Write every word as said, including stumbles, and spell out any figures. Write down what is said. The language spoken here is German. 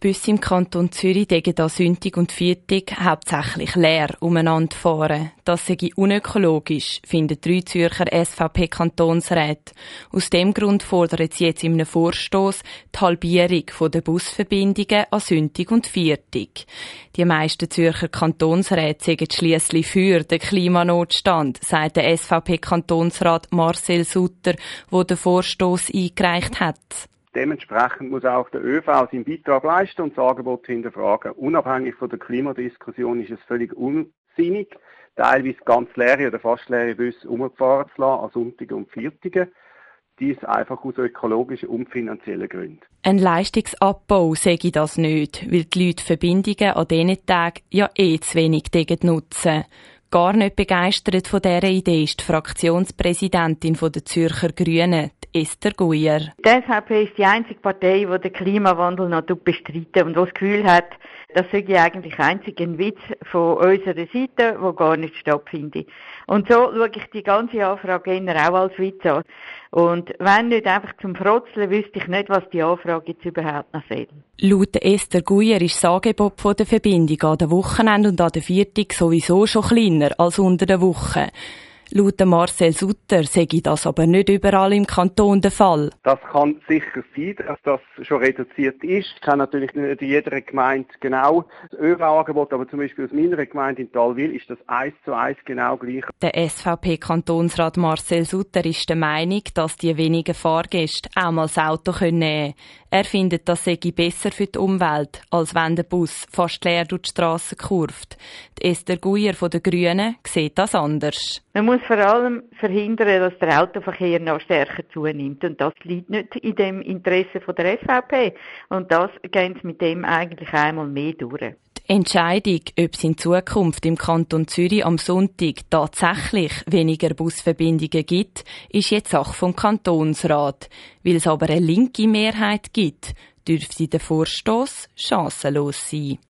Busse im Kanton Zürich degen an Sonntag und Viertag hauptsächlich leer umeinander fahren. Das sei unökologisch, finden drei Zürcher S V P-Kantonsräte. Aus dem Grund fordern sie jetzt in einem Vorstoss die Halbierung der Busverbindungen an Sonntag und Viertag. Die meisten Zürcher Kantonsräte sagen schliesslich für den Klimanotstand, sagt der S V P-Kantonsrat Marcel Sutter, der den Vorstoss eingereicht hat. Dementsprechend muss auch der ÖV seinen Beitrag leisten und das Angebot hinterfragen. Unabhängig von der Klimadiskussion ist es völlig unsinnig, teilweise ganz leere oder fast leere Busse umgefahren zu lassen an Sonntagen und Viertagen. Dies einfach aus ökologischen und finanziellen Gründen. Ein Leistungsabbau sage ich das nicht, weil die Leute Verbindungen an diesen Tagen ja eh zu wenig nutzen. Gar nicht begeistert von dieser Idee ist die Fraktionspräsidentin der Zürcher Grünen, Esther Guyer. Die S V P ist die einzige Partei, die den Klimawandel noch bestreitet und die das Gefühl hat, das sei eigentlich einzig ein Witz von unserer Seite, der gar nicht stattfindet. Und so schaue ich die ganze Anfrage eher auch als Witz an. Und wenn nicht einfach zum Frotzeln, wüsste ich nicht, was die Anfrage jetzt überhaupt noch soll. Laut Esther Guyer ist das Angebot von der Verbindung an den Wochenenden und an den Viertag sowieso schon kleiner als unter der Woche. Laut Marcel Sutter sei das aber nicht überall im Kanton der Fall. Das kann sicher sein, dass das schon reduziert ist. Ich kenne natürlich nicht in jeder Gemeinde genau das ÖV-Angebot, aber zum Beispiel aus meiner Gemeinde in Talwil ist das eins zu eins genau gleich. Der S V P-Kantonsrat Marcel Sutter ist der Meinung, dass die wenigen Fahrgäste auch mal das Auto nehmen können. Er findet, das sei besser für die Umwelt, als wenn der Bus fast leer durch die Strasse kurvt. Die Esther Guyer von den Grünen sieht das anders. Man muss vor allem verhindern, dass der Autoverkehr noch stärker zunimmt. Und das liegt nicht in dem Interesse von der S V P. Und das gehen sie mit dem eigentlich einmal mehr durch. Die Entscheidung, ob es in Zukunft im Kanton Zürich am Sonntag tatsächlich weniger Busverbindungen gibt, ist jetzt Sache vom Kantonsrat. Weil es aber eine linke Mehrheit gibt, dürfte der Vorstoss chancenlos sein.